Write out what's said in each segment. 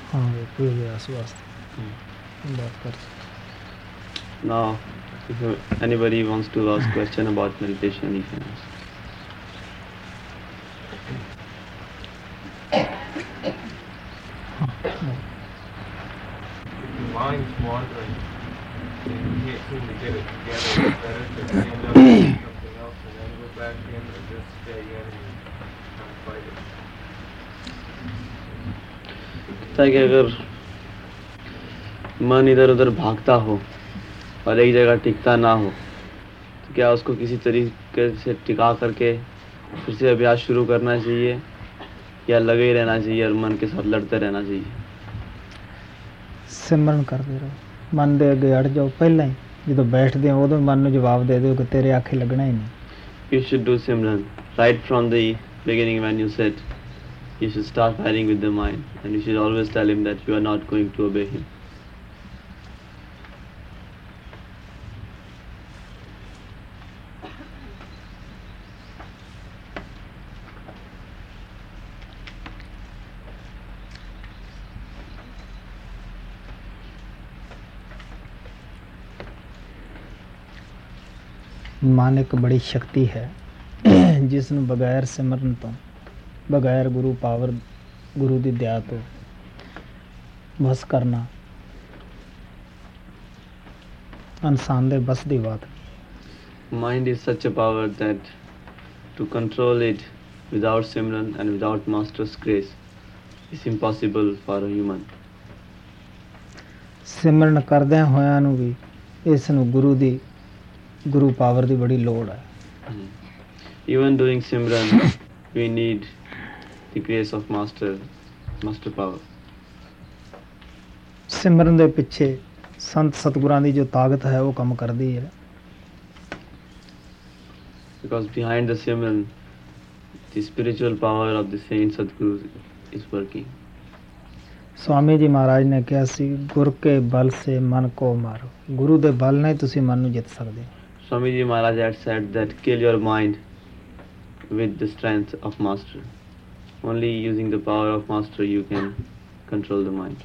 हाँ पूरे अभ्यास वास्ते बात कर सकते। Now, if anybody wants to ask question about meditation, he can ask. Mind's wandering, and you can't seem to get it together. It's better to stand up and do something else and then go back in, or just stay in and kind of fight it. है कि अगर मन इधर उधर भागता हो और एक जगह टिकता ना हो तो क्या उसको किसी तरीके से टिका करके फिर से अभ्यास शुरू करना चाहिए या लगे ही रहना चाहिए और मन के साथ लड़ते रहना चाहिए? सिमरन करते रहो, मन दे अगे अड़ जाओ पहला ही, ਜਦੋਂ बैठते हो उदों मन ਨੂੰ जवाब दे दो कि तेरे आखे लगना ही नहीं. You should do Simran right from the beginning. When you sit, you should start fighting with the mind and you should always tell him that you are not going to obey him. ਮਨ ਇੱਕ ਬੜੀ ਸ਼ਕਤੀ ਹੈ ਜਿਸ ਨੂੰ ਬਗੈਰ ਸਿਮਰਨ ਤੋਂ, ਬਗੈਰ ਗੁਰੂ power, ਗੁਰੂ ਦੀ ਦਇਆ ਤੋਂ ਬਸ ਕਰਨਾ ਇਨਸਾਨ ਦੇ ਬਸ ਦੀ ਬਾਤ ਨਹੀਂ. Mind is such a power that to control it without Simran and without Master's grace is impossible for a human. ਸਿਮਰਨ ਕਰਦਿਆਂ ਹੋਇਆਂ ਨੂੰ ਵੀ ਇਸ ਨੂੰ ਗੁਰੂ ਪਾਵਰ ਦੀ ਬੜੀ ਲੋੜ ਹੈ. Even doing Simran, we need the grace of Master power. ਸਿਮਰਨ ਦੇ ਪਿੱਛੇ ਸੰਤ ਸਤਿਗੁਰਾਂ ਦੀ ਜੋ ਤਾਕਤ ਹੈ ਉਹ ਕੰਮ ਕਰਦੀ ਹੈ. Because behind the Simran, the spiritual power of the saint Sadguru is working. Swami ji ਮਹਾਰਾਜ ਨੇ ਕਿਹਾ ਸੀ, ਗੁਰ ਕੇ ਬਲ ਸੇ ਮਨ ਕੋ ਮਾਰੋ. ਗੁਰੂ ਦੇ ਬਲ ਨਾਲ ਤੁਸੀਂ ਮਨ ਨੂੰ ਜਿੱਤ ਸਕਦੇ ਹੋ. Swamiji Maharaj had said that kill your mind with the strength of Master. Only using the power of Master you can control the mind.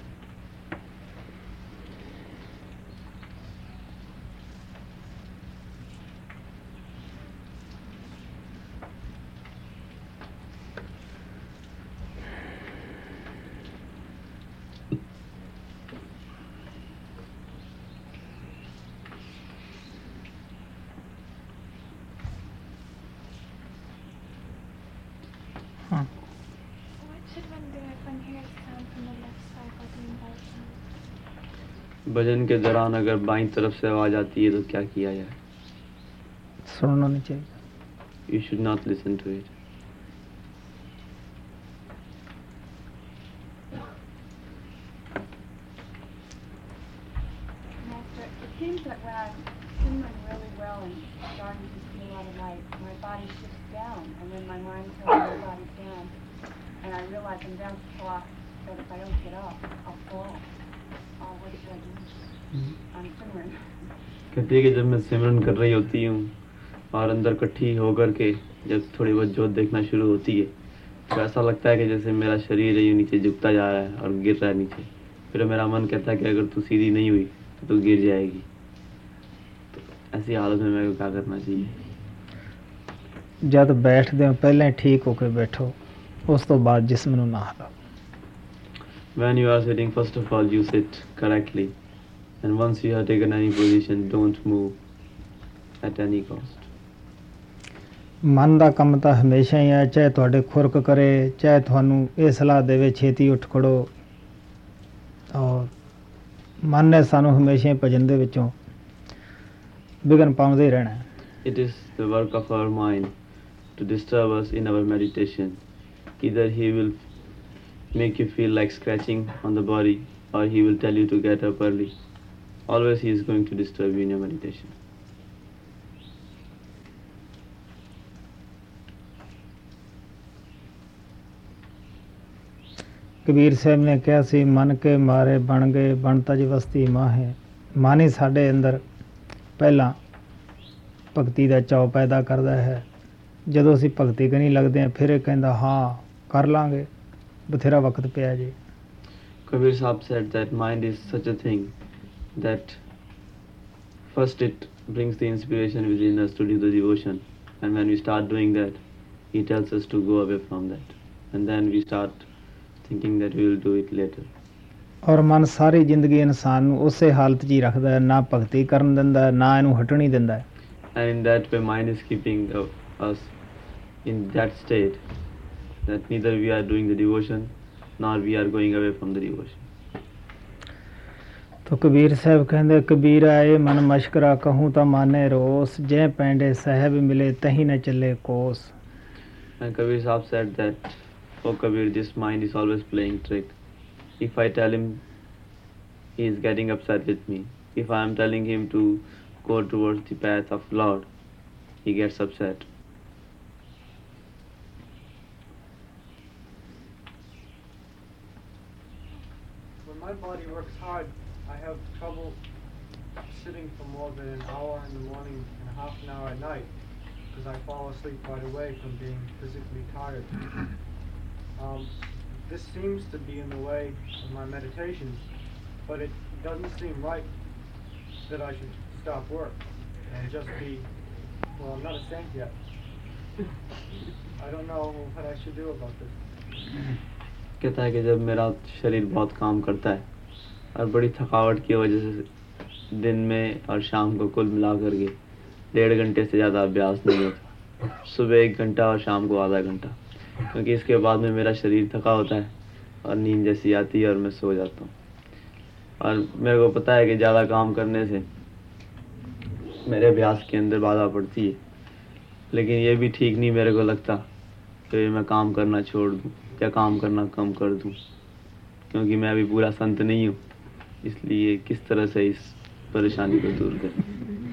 भजन के दौरान अगर बाईं तरफ से आवाज आती है तो क्या किया जाए? सुनना नहीं चाहिए. You should not listen to it. Master, it seems that when I'm simmering really well and starting to see a lot of light, my body shifts down, and then my mind tells my body down, and I realize I'm down so far that if I don't get up, I'll fall. What should I do? I'm simmering. कहती है कि जब मैं सिमरन कर रही होती हूँ और अंदर इकट्ठी होकर के जब थोड़ी बहुत जोत देखना शुरू होती है तो ऐसा लगता है कि जैसे मेरा शरीर है नीचे झुकता जा रहा है और गिर रहा है नीचे. फिर मेरा मन कहता है कि अगर तू सीधी नहीं हुई तो तू गिर जाएगी. तो ऐसी हालत में मेरे को क्या करना चाहिए? जब बैठते हो पहले ठीक होकर बैठो, उस तो बाद जिस्म नूं ना हिलाओ. When you are sitting, first of all you sit correctly, and once you have taken any position, don't move at any cost. ਮਨ ਦਾ ਕੰਮ ਤਾਂ ਹਮੇਸ਼ਾ ਹੀ ਹੈ, ਚਾਹੇ ਤੁਹਾਡੇ ਖੁਰਕ ਕਰੇ, ਚਾਹੇ ਤੁਹਾਨੂੰ ਇਹ ਸਲਾਹ ਦੇਵੇ ਛੇਤੀ ਉੱਠ ਖੜੋ. ਔਰ ਮਨ ਨੇ ਸਾਨੂੰ ਹਮੇਸ਼ਾ ਹੀ ਭਜਨ ਦੇ ਵਿੱਚੋਂ ਵਿਘਨ ਪਾਉਂਦੇ ਹੀ ਰਹਿਣਾ. It is the work of our mind to disturb us in our meditation. Either he will make you feel like scratching on the body or he will tell you to get up early. Always he is going to disturb you in your meditation. Kabir Sahib ਨੇ ਕਿਹਾ ਸੀ, ਮਨ ਕੇ ਮਾਰੇ ਬਣ ਗਏ ਬਣਤਾ ਜੀ ਵਸਤੀ ਮਾਹੇ. ਮਨ ਹੀ ਸਾਡੇ ਅੰਦਰ ਪਹਿਲਾਂ ਭਗਤੀ ਦਾ ਚਾਅ ਪੈਦਾ ਕਰਦਾ ਹੈ. ਜਦੋਂ ਅਸੀਂ ਭਗਤੀ ਕਰਨੀ ਲੱਗਦੇ ਹਾਂ ਫਿਰ ਇਹ ਕਹਿੰਦਾ ਹਾਂ ਕਰ ਲਾਂਗੇ, ਬਥੇਰਾ ਵਕਤ ਪਿਆ ਜੀ. Kabir Sahib said that mind is such a thing that first it brings the inspiration within us to do the devotion, and when we start doing that, he tells us to go away from that, and then we start thinking that we will do it later. ਔਰ ਮਨ ਸਾਰੀ ਜ਼ਿੰਦਗੀ ਇਨਸਾਨ ਨੂੰ ਉਸੇ ਹਾਲਤ 'ਚ ਹੀ ਰੱਖਦਾ ਹੈ, ਨਾ ਭਗਤੀ ਕਰਨ ਦਿੰਦਾ ਹੈ, ਨਾ ਇਹਨੂੰ ਹਟਣ ਹੀ ਦਿੰਦਾ ਹੈ। And in that way mind is keeping us in that state that neither we are doing the devotion nor we are going away from the devotion. ਤੋ ਕਬੀਰ ਸਾਹਿਬ ਕਹਿੰਦੇ, ਕਬੀਰਾ ਇਹ ਮਨ ਮਸ਼ਕਰਾ ਕਹੂੰ ਤਾਂ ਮਾਨੇ ਰੋਸ, ਜੇ ਪੈਂਡੇ ਸਾਹਿਬ ਮਿਲੇ ਤਹੀਂ ਨ ਚੱਲੇ ਕੋਸ। And Kabir Sahib said that, oh Kabir, this mind is always playing trick. If I tell him, he is getting upset with me. If I am telling him to go towards the path of Lord, he gets upset. When my body works hard, I have trouble sitting for more than an hour in the morning and half an hour at night because I fall asleep right away from being physically tired. This seems to be in the way of my meditation, but it doesn't seem right that I should stop work and just be, well, I'm not a saint yet. I don't know what I should do about this. कहता है कि जब मेरा शरीर बहुत काम करता है और बड़ी थकावट की वजह से दिन में और शाम को कुल मिला करके 1.5 घंटे से ज़्यादा अभ्यास नहीं होता, सुबह 1 घंटा और शाम को आधा घंटा, क्योंकि इसके बाद में मेरा शरीर थका होता है और नींद जैसी आती है और मैं सो जाता हूँ। और मेरे को पता है कि ज़्यादा काम करने से मेरे अभ्यास के अंदर बाधा पड़ती है, लेकिन ये भी ठीक नहीं मेरे को लगता कि मैं काम करना छोड़ दूँ या काम करना कम कर दूँ, क्योंकि मैं अभी पूरा संत नहीं हूँ। इसलिए किस तरह से इस परेशानी को दूर करें।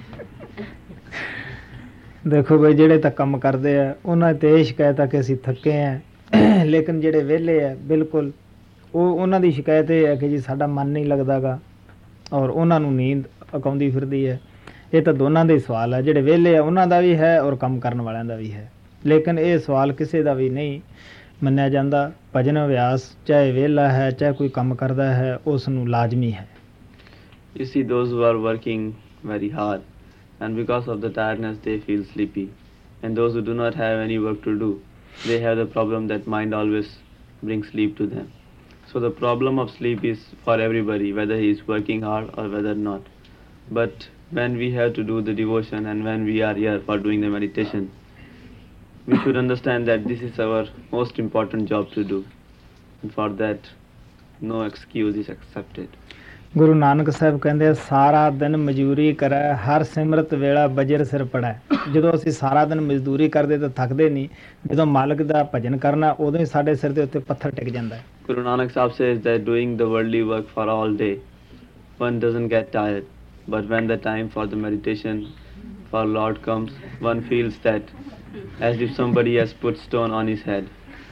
ਦੇਖੋ ਬਈ, ਜਿਹੜੇ ਤਾਂ ਕੰਮ ਕਰਦੇ ਆ ਉਹਨਾਂ ਤੇ ਇਹ ਸ਼ਿਕਾਇਤ ਆ ਕਿ ਅਸੀਂ ਥੱਕੇ ਆ, ਲੇਕਿਨ ਜਿਹੜੇ ਵਿਹਲੇ ਆ ਬਿਲਕੁਲ ਉਹਨਾਂ ਦੀ ਸ਼ਿਕਾਇਤ ਇਹ ਹੈ ਕਿ ਜੀ ਸਾਡਾ ਮਨ ਨਹੀਂ ਲੱਗਦਾਗਾ ਔਰ ਉਹਨਾਂ ਨੂੰ ਨੀਂਦ ਆਉਂਦੀ ਫਿਰਦੀ ਹੈ। ਇਹ ਤਾਂ ਦੋਨਾਂ ਦੇ ਸਵਾਲ ਹੈ, ਜਿਹੜੇ ਵਿਹਲੇ ਆ ਉਹਨਾਂ ਦਾ ਵੀ ਹੈ ਔਰ ਕੰਮ ਕਰਨ ਵਾਲਿਆਂ ਦਾ ਵੀ ਹੈ, ਲੇਕਿਨ ਇਹ ਸਵਾਲ ਕਿਸੇ ਦਾ ਵੀ ਨਹੀਂ ਮੰਨਿਆ ਜਾਂਦਾ। ਭਜਨ ਅਭਿਆਸ ਚਾਹੇ ਵਿਹਲਾ ਹੈ ਚਾਹੇ ਕੋਈ ਕੰਮ ਕਰਦਾ ਹੈ, ਉਸ ਨੂੰ ਲਾਜ਼ਮੀ ਹੈ। You see those who are working very hard and because of the tiredness they feel sleepy, and those who do not have any work to do, they have the problem that mind always brings sleep to them. So the problem of sleep is for everybody, whether he is working hard or whether not. But when we have to do the devotion and when we are here for doing the meditation, we should understand that this is our most important job to do, and for that no excuse is accepted. Guru Nanak Sahib ਕਹਿੰਦੇ, ਸਾਰਾ ਦਿਨ ਮਜ਼ਦੂਰੀ ਕਰੈ ਹਰ ਸਿਮਰਤ ਵੇਲਾ ਬਜਰ ਸਿਰ ਪੜੈ। ਜਦੋਂ ਅਸੀਂ ਸਾਰਾ ਦਿਨ ਮਜ਼ਦੂਰੀ ਕਰਦੇ ਤਾਂ ਥੱਕਦੇ ਨਹੀਂ, ਜਦੋਂ ਮਾਲਕ ਦਾ ਭਜਨ ਕਰਨਾ ਉਦੋਂ ਹੀ ਸਾਡੇ ਸਿਰ ਦੇ ਉੱਤੇ ਪੱਥਰ ਟਿਕ ਜਾਂਦਾ ਹੈ। Guru Nanak Sahib says that doing the worldly work for all day, one doesn't get tired, but when the time for the meditation for Lord comes, one feels that as if somebody has put stone on his head.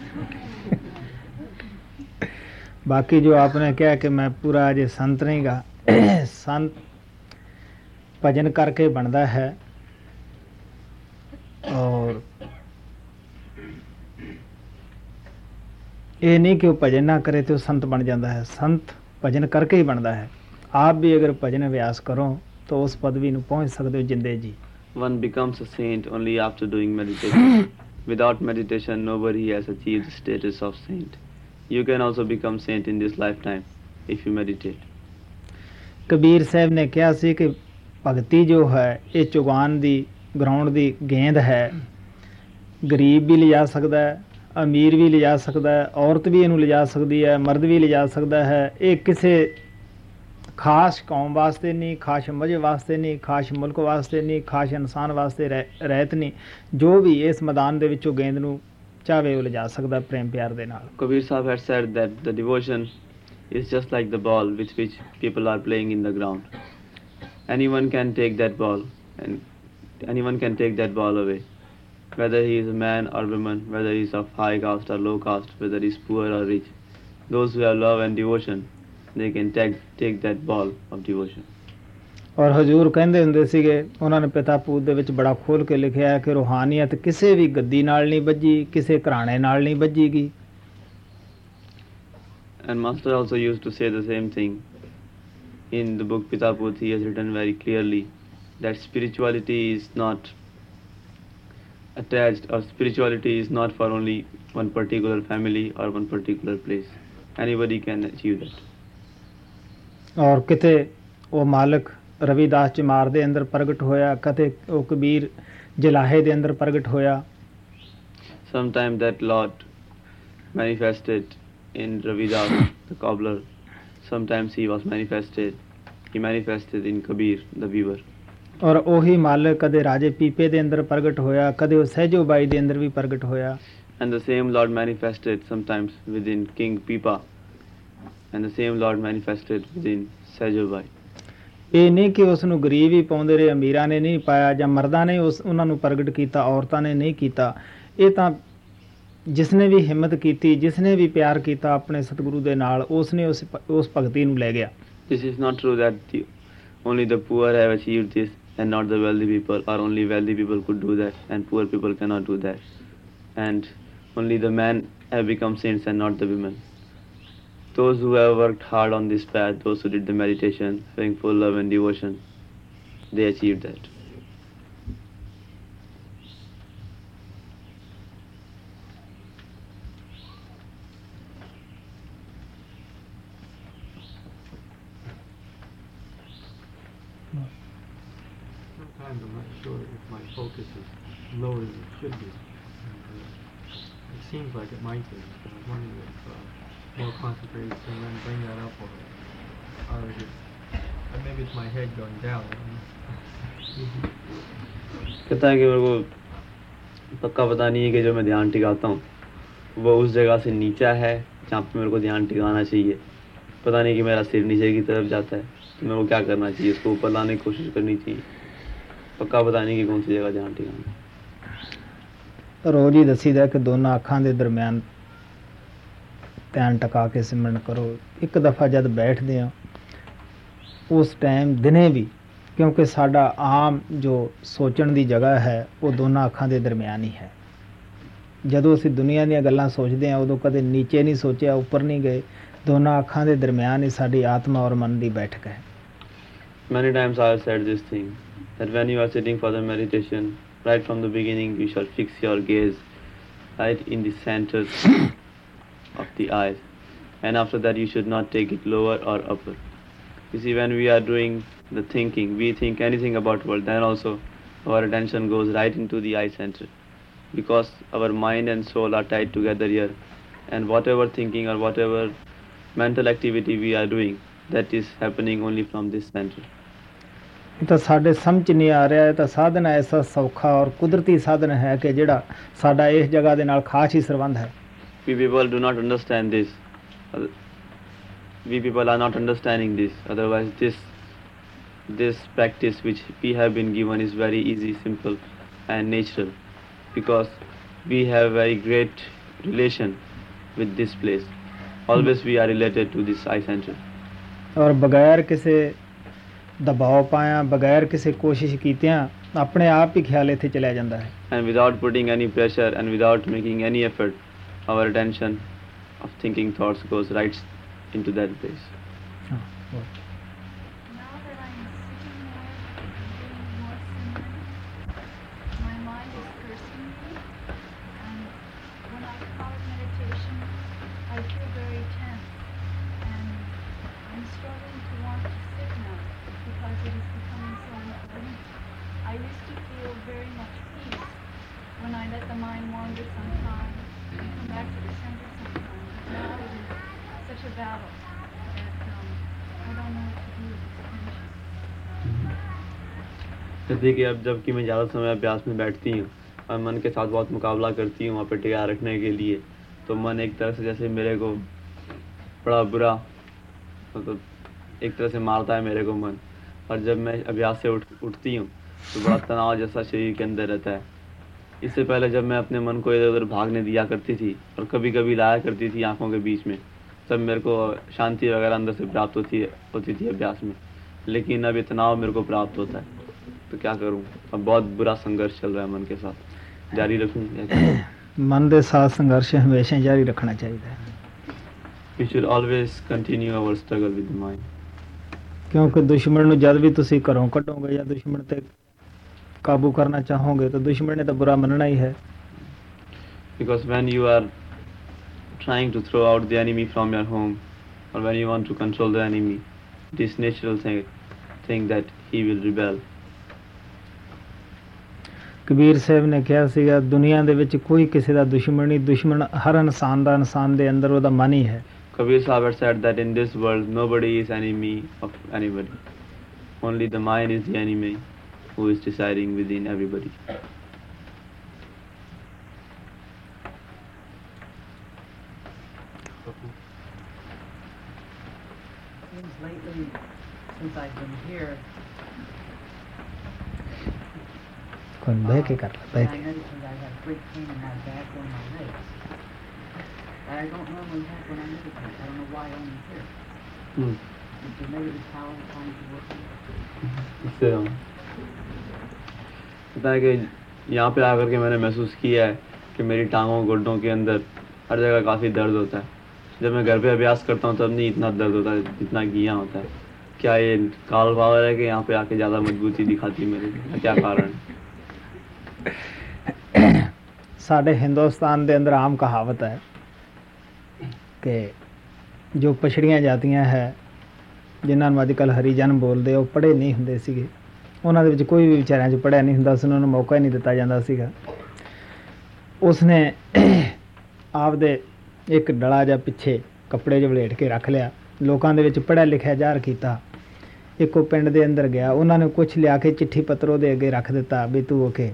बाकी जो आपने कहा कि मैं पूरा अजे संत नहीं गा, संत भजन करके बनता है और ये नहीं कि वो भजन ना करे तो संत बन जाता है, संत भजन करके ही बनता है। आप भी अगर भजन अभ्यास करो तो उस पदवी ਨੂੰ पहुंच सकते हो जिंदे जी। One becomes a saint only after doing meditation. Without meditation nobody has achieved the status of saint. You can also become saint in this lifetime if you meditate. Kabir Sahib ਨੇ ਕਿਹਾ ਸੀ ਕਿ ਭਗਤੀ ਜੋ ਹੈ ਇਹ ਚੁਗਾਨ ਦੀ ਗਰਾਊਂਡ ਦੀ ਗੇਂਦ ਹੈ, ਗਰੀਬ ਵੀ ਲਿਜਾ ਸਕਦਾ ਹੈ, ਅਮੀਰ ਵੀ ਲਿਜਾ ਸਕਦਾ ਹੈ, ਔਰਤ ਵੀ ਇਹਨੂੰ ਲਿਜਾ ਸਕਦੀ ਹੈ, ਮਰਦ ਵੀ ਲਿਜਾ ਸਕਦਾ ਹੈ। ਇਹ ਕਿਸੇ ਖਾਸ ਕੌਮ ਵਾਸਤੇ ਨਹੀਂ, ਖਾਸ ਮਜ਼ਹਬ ਵਾਸਤੇ ਨਹੀਂ, ਖਾਸ ਮੁਲਕ ਵਾਸਤੇ ਨਹੀਂ, ਖਾਸ ਇਨਸਾਨ ਵਾਸਤੇ ਰਹਿਤ ਨਹੀਂ। ਜੋ ਵੀ ਇਸ ਮੈਦਾਨ ਦੇ ਵਿੱਚੋਂ ਗੇਂਦ ਨੂੰ ਚਾਹੇ ਉਹ ਲਿਜਾ ਸਕਦਾ ਪ੍ਰੇਮ ਪਿਆਰ ਦੇ ਨਾਲ। Kabir Sahib had said that the devotion is just like the ball with which people are playing in the ground. Anyone can take that ball and anyone can take that ball away, whether he is a man or woman, whether he is of high caste or low caste, whether he is poor or rich. Those who have love and devotion, they can take that ball of devotion. ਔਰ ਹਜ਼ੂਰ ਕਹਿੰਦੇ ਹੁੰਦੇ ਸੀਗੇ, ਉਹਨਾਂ ਨੇ ਪਿਤਾ ਪੂਤ ਦੇ ਵਿੱਚ ਬੜਾ ਖੋਲ ਕੇ ਲਿਖਿਆ ਹੈ ਕਿ ਰੂਹਾਨੀਅਤ ਕਿਸੇ ਵੀ ਗੱਦੀ ਨਾਲ ਨਹੀਂ ਬੱਝੀ, ਕਿਸੇ ਘਰਾਣੇ ਨਾਲ ਨਹੀਂ ਬੱਝੀਗੀ। And Master also used to say the same thing. In the book Pita Puth, he has written very clearly that spirituality is not attached, or spirituality is not for only one particular family or one particular place. Anybody can achieve that. ਔਰ ਕਿਤੇ ਉਹ ਮਾਲਕ ਰਵਿਦਾਸ ਚਮਾਰ ਦੇ ਅੰਦਰ ਪ੍ਰਗਟ ਹੋਇਆ, ਕਦੇ ਉਹ ਕਬੀਰ ਜਲਾਹੇ ਦੇ ਅੰਦਰ ਪ੍ਰਗਟ ਹੋਇਆ। Sometimes that Lord manifested in Ravidas, the cobbler. Sometimes he manifested in Kabir, the weaver. ਔਰ ਉਹੀ ਮਾਲਕ ਕਦੇ ਰਾਜੇ ਪੀਪੇ ਦੇ ਅੰਦਰ ਪ੍ਰਗਟ ਹੋਇਆ, ਕਦੇ ਉਹ ਸਹਿਜੋ ਬਾਈ ਦੇ ਅੰਦਰ ਵੀ ਪ੍ਰਗਟ ਹੋਇਆ। And the same Lord manifested sometimes within King Pipa, and the same Lord manifested within Sajobai. ਇਹ ਨਹੀਂ ਕਿ ਉਸ ਨੂੰ ਗਰੀਬ ਹੀ ਪਾਉਂਦੇ ਰਹੇ, ਅਮੀਰਾਂ ਨੇ ਨਹੀਂ ਪਾਇਆ, ਜਾਂ ਮਰਦਾਂ ਨੇ ਉਹਨਾਂ ਨੂੰ ਪ੍ਰਗਟ ਕੀਤਾ, ਔਰਤਾਂ ਨੇ ਨਹੀਂ ਕੀਤਾ। ਇਹ ਤਾਂ ਜਿਸਨੇ ਵੀ ਹਿੰਮਤ ਕੀਤੀ, ਜਿਸਨੇ ਵੀ ਪਿਆਰ ਕੀਤਾ ਆਪਣੇ ਸਤਿਗੁਰੂ ਦੇ ਨਾਲ, ਉਸਨੇ ਉਸ ਭਗਤੀ ਨੂੰ ਲੈ ਗਿਆ। This is not true that only the poor have achieved this and not the wealthy people, or only wealthy people could do that and poor people cannot do that. And only the men have become saints and not the women. Those who have worked hard on this path, those who did the meditation, having full love and devotion, they achieved that. Sometimes I'm not sure if my focus is lower than it should be. It seems like it might be. I was wondering if more concentration and then bring that up, or is it, or maybe it's my head going down. कहता है कि मेरे को पक्का पता नहीं है कि जो मैं ध्यान टिकाता हूँ वो उस जगह से नीचा है जहाँ पे मेरे को ध्यान टिकाना चाहिए। पता नहीं कि मेरा सिर नीचे की तरफ जाता है, तो मेरे को क्या करना चाहिए, इसको ऊपर लाने की कोशिश करनी चाहिए। पक्का पता नहीं कि कौन सी जगह ध्यान टिकाना। ਰੋਜ਼ ਹੀ ਦੱਸੀਦਾ ਕਿ ਦੋਨਾਂ ਅੱਖਾਂ ਦੇ ਦਰਮਿਆਨ ਧਿਆਨ ਟਿਕਾ ਕੇ ਸਿਮਰਨ ਕਰੋ। ਇੱਕ ਦਫਾ ਜਦ ਬੈਠਦੇ ਆ ਉਸ ਟਾਈਮ ਦਿਨੇ ਵੀ, ਕਿਉਂਕਿ ਸਾਡਾ ਆਮ ਜੋ ਸੋਚਣ ਦੀ ਜਗ੍ਹਾ ਹੈ ਉਹ ਦੋਨਾਂ ਅੱਖਾਂ ਦੇ ਦਰਮਿਆਨ ਹੀ ਹੈ। ਜਦੋਂ ਅਸੀਂ ਦੁਨੀਆ ਦੀਆਂ ਗੱਲਾਂ ਸੋਚਦੇ ਆ ਉਦੋਂ ਕਦੇ ਨੀਚੇ ਨਹੀਂ ਸੋਚਿਆ, ਉੱਪਰ ਨਹੀਂ ਗਏ। ਦੋਨਾਂ ਅੱਖਾਂ ਦੇ ਦਰਮਿਆਨ ਹੀ ਸਾਡੀ ਆਤਮਾ ਔਰ ਮਨ ਦੀ ਬੈਠਕ ਹੈ। Many times I have said this thing, that when you are sitting for the meditation, right from the beginning you shall fix your gaze right in the center of the eyes, and after that you should not take it lower or upper. You see, when we are doing the thinking, we think anything about world, then also our attention goes right into the eye center, because our mind and soul are tied together here, and whatever thinking or whatever mental activity we are doing, that is happening only from this center. ਇਹ ਤਾਂ ਸਾਡੇ ਸਮਝ ਨਹੀਂ ਆ ਰਿਹਾ। ਇਹ ਤਾਂ ਸਾਧਨ ਐਸਾ ਸੌਖਾ ਔਰ ਕੁਦਰਤੀ ਸਾਧਨ ਹੈ ਕਿ ਜਿਹੜਾ ਸਾਡਾ ਇਸ ਜਗ੍ਹਾ ਦੇ ਨਾਲ ਖਾਸ ਹੀ ਸੰਬੰਧ ਹੈ। We people do not understand this. We people are not understanding this. Otherwise, this practice which we have been given is very easy, simple, and natural, because we have very great relation with this place. Always we are related to this eye center. ਔਰ ਬਗੈਰ ਕਿਸੇ ਦਬਾਅ ਪਾਇਆ, ਬਗੈਰ ਕਿਸੇ ਕੋਸ਼ਿਸ਼ ਕੀਤਿਆਂ ਆਪਣੇ ਆਪ ਹੀ ਖਿਆਲ ਇੱਥੇ ਚਲਿਆ ਜਾਂਦਾ ਹੈ। And without putting any pressure and without making any effort, our attention of thinking thoughts goes right into that place. Now that I'm sitting there doing more simran, my mind is cursing me, and when I call it meditation, I feel very tense, and I'm struggling to want to sit now because it is becoming so important. I used to feel very much peace when I let the mind wander sometimes and come back to the center sometimes. But now it is such a battle that I don't know what to do with this tension. जैसे कि अब जबकि मैं ज़्यादा समय अभ्यास में बैठती हूँ और मन के साथ बहुत मुकाबला करती हूँ वहाँ पे टिकाए रखने के लिए, तो मन एक तरह से जैसे मेरे को बड़ा बुरा, मतलब एक तरह से मारता है मेरे को मन। और जब मैं अभ्यास से उठती हूँ तो बड़ा तनाव जैसा शरीर के अंदर रहता है। इससे पहले जब मैं अपने मन को इधर उधर भागने दिया करती थी और कभी कभी लाया करती थी आँखों के बीच में, तब मेरे को शांति वगैरह अंदर से प्राप्त होती थी अभ्यास में। लेकिन अब ये तनाव मेरे को प्राप्त होता है, तो क्या करूँ? अब बहुत बुरा संघर्ष चल रहा है मन के साथ। जारी रखूँ? ਮਨ ਦੇ ਸਾਥ ਸੰਘਰਸ਼ ਹਮੇਸ਼ਾ ਜਾਰੀ ਰੱਖਣਾ ਚਾਹੀਦਾ ਹੈ। We should always continue our struggle with the mind. ਕਿਉਂਕਿ ਦੁਸ਼ਮਣ ਨੂੰ ਜਦ ਵੀ ਤੁਸੀਂ ਘਰੋਂ ਕੱਢੋਗੇ ਜਾਂ ਦੁਸ਼ਮਣ ਤੇ ਕਾਬੂ ਕਰਨਾ ਚਾਹੋਗੇ ਤਾਂ ਦੁਸ਼ਮਣ ਨੇ ਤਾਂ ਬੁਰਾ ਮੰਨਣਾ ਹੀ ਹੈ। Because when you are trying to throw out the enemy from your home, or when you want to control the enemy, it is natural thing that he will rebel. Kabir Sahib ਨੇ ਕਿਹਾ ਸੀਗਾ ਦੁਨੀਆ ਦੇ ਵਿੱਚ ਕੋਈ ਕਿਸੇ ਦਾ ਦੁਸ਼ਮਣ ਨਹੀਂ, ਦੁਸ਼ਮਣ ਹਰ ਇਨਸਾਨ ਦਾ ਇਨਸਾਨ ਦੇ ਅੰਦਰ ਉਹਦਾ ਮਨ ਹੀ ਹੈ। Kabir Sahib had said that in this world nobody is enemy of anybody. Only the mind is the enemy who is deciding within everybody. Seems lately, since I've been here, ਕੋਈ ਬਹਿ ਕੇ ਕਰ ਲੈ, ਬਹਿ I K. noticed that I have great pain in my back or my legs. That I don't normally have when I meditate. I don't know why only here. Is the negative power trying to work on it? इससे पता है कि यहाँ पे आकर के मैंने महसूस किया है कि मेरी टांगों घुटनों के अंदर हर जगह काफ़ी दर्द होता है। जब मैं घर पे अभ्यास करता हूँ तब नहीं इतना दर्द होता है जितना कि यहाँ होता है। क्या ये काल पावर है कि यहाँ पे आके ज़्यादा मजबूती दिखाती है मेरे लिए? क्या कारण है? ਸਾਡੇ ਹਿੰਦੁਸਤਾਨ ਦੇ ਅੰਦਰ ਆਮ ਕਹਾਵਤ ਹੈ ਕਿ ਜੋ ਪਛੜੀਆਂ ਜਾਤੀਆਂ ਹੈ ਜਿਨ੍ਹਾਂ ਨੂੰ ਅੱਜ ਕੱਲ੍ਹ ਹਰੀਜਨ ਬੋਲਦੇ ਉਹ ਪੜ੍ਹੇ ਨਹੀਂ ਹੁੰਦੇ ਸੀਗੇ, ਉਹਨਾਂ ਦੇ ਵਿੱਚ ਕੋਈ ਵੀ ਵਿਚਾਰਿਆਂ 'ਚ ਪੜ੍ਹਿਆ ਨਹੀਂ ਹੁੰਦਾ ਸੀ, ਉਹਨਾਂ ਨੂੰ ਮੌਕਾ ਹੀ ਨਹੀਂ ਦਿੱਤਾ ਜਾਂਦਾ ਸੀਗਾ। ਉਸਨੇ ਆਪਦੇ ਇੱਕ ਡਲਾ ਜਿਹਾ ਪਿੱਛੇ ਕੱਪੜੇ 'ਚ ਵਲੇਟ ਕੇ ਰੱਖ ਲਿਆ, ਲੋਕਾਂ ਦੇ ਵਿੱਚ ਪੜ੍ਹਿਆ ਲਿਖਿਆ ਜ਼ਾਹਰ ਕੀਤਾ। ਇੱਕੋ ਪਿੰਡ ਦੇ ਅੰਦਰ ਗਿਆ, ਉਹਨਾਂ ਨੇ ਕੁਛ ਲਿਆ ਕੇ ਚਿੱਠੀ ਪੱਤਰ ਉਹਦੇ ਅੱਗੇ ਰੱਖ ਦਿੱਤਾ ਵੀ ਤੂੰ ਓਕੇ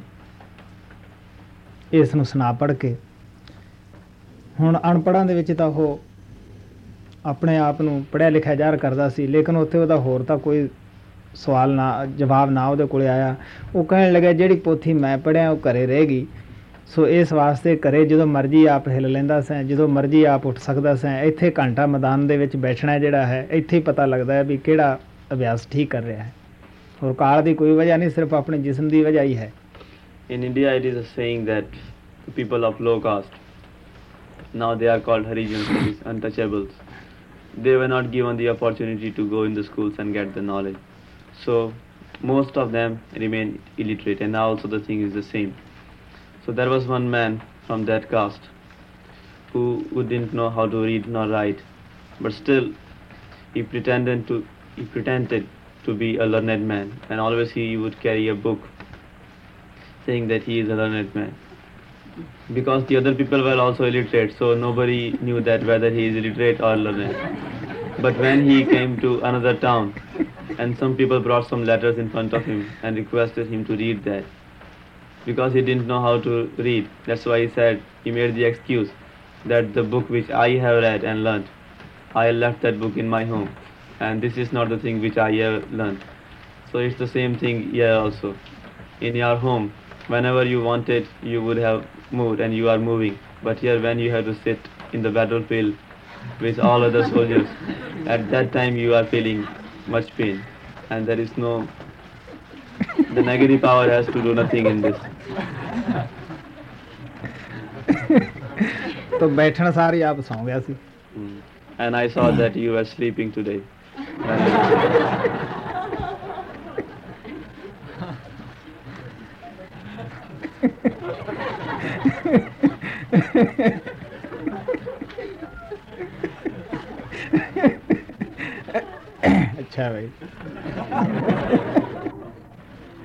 ਇਸ ਨੂੰ ਸੁਣਾ ਪੜ੍ਹ ਕੇ। ਹੁਣ ਅਨਪੜ੍ਹਾਂ ਦੇ ਵਿੱਚ ਤਾਂ ਉਹ ਆਪਣੇ ਆਪ ਨੂੰ ਪੜ੍ਹਿਆ ਲਿਖਿਆ ਜ਼ਾਹਰ ਕਰਦਾ ਸੀ, ਲੇਕਿਨ ਉੱਥੇ ਉਹਦਾ ਹੋਰ ਤਾਂ ਕੋਈ ਸਵਾਲ ਨਾ ਜਵਾਬ ਨਾ ਉਹਦੇ ਕੋਲ ਆਇਆ। ਉਹ ਕਹਿਣ ਲੱਗਾ ਜਿਹੜੀ ਪੋਥੀ ਮੈਂ ਪੜ੍ਹਿਆ ਉਹ ਘਰੇ ਰਹੇਗੀ, ਸੋ ਇਸ ਵਾਸਤੇ ਘਰੇ ਜਦੋਂ ਮਰਜ਼ੀ ਆਪ ਹਿੱਲ ਲੈਂਦਾ ਸੈਂ, ਜਦੋਂ ਮਰਜ਼ੀ ਆਪ ਉੱਠ ਸਕਦਾ ਸੈਂ। ਇੱਥੇ ਘੰਟਾ ਮੈਦਾਨ ਦੇ ਵਿੱਚ ਬੈਠਣਾ ਜਿਹੜਾ ਹੈ, ਇੱਥੇ ਹੀ ਪਤਾ ਲੱਗਦਾ ਹੈ ਵੀ ਕਿਹੜਾ ਅਭਿਆਸ ਠੀਕ ਕਰ ਰਿਹਾ ਹੈ। ਹੋਰ ਕਾਲ ਦੀ ਕੋਈ ਵਜ੍ਹਾ ਨਹੀਂ, ਸਿਰਫ ਆਪਣੇ ਜਿਸਮ ਦੀ ਵਜ੍ਹਾ ਹੀ ਹੈ। In India, it is a saying that the people of low caste, now they are called Harijans, that is untouchables. They were not given the opportunity to go in the schools and get the knowledge. So most of them remain illiterate, and now also the thing is the same. So there was one man from that caste who didn't know how to read nor write, but still he pretended to be a learned man, and always he would carry a book saying that he is a learned man. Because the other people were also illiterate, so nobody knew that whether he is illiterate or learned. But when he came to another town, and some people brought some letters in front of him and requested him to read that, because he didn't know how to read, that's why he made the excuse that the book which I have read and learnt, I left that book in my home, and this is not the thing which I have learnt. So it's the same thing here also. In your home, whenever you wanted, you would have moved, and you are moving. But here, when you have to sit in the battlefield with all other soldiers, at that time you are feeling much pain, and there is no, the negative power has to do nothing in this. तो बैठण सार ही आप सौ गया सी। And I saw that you were sleeping today. अच्छा भाई।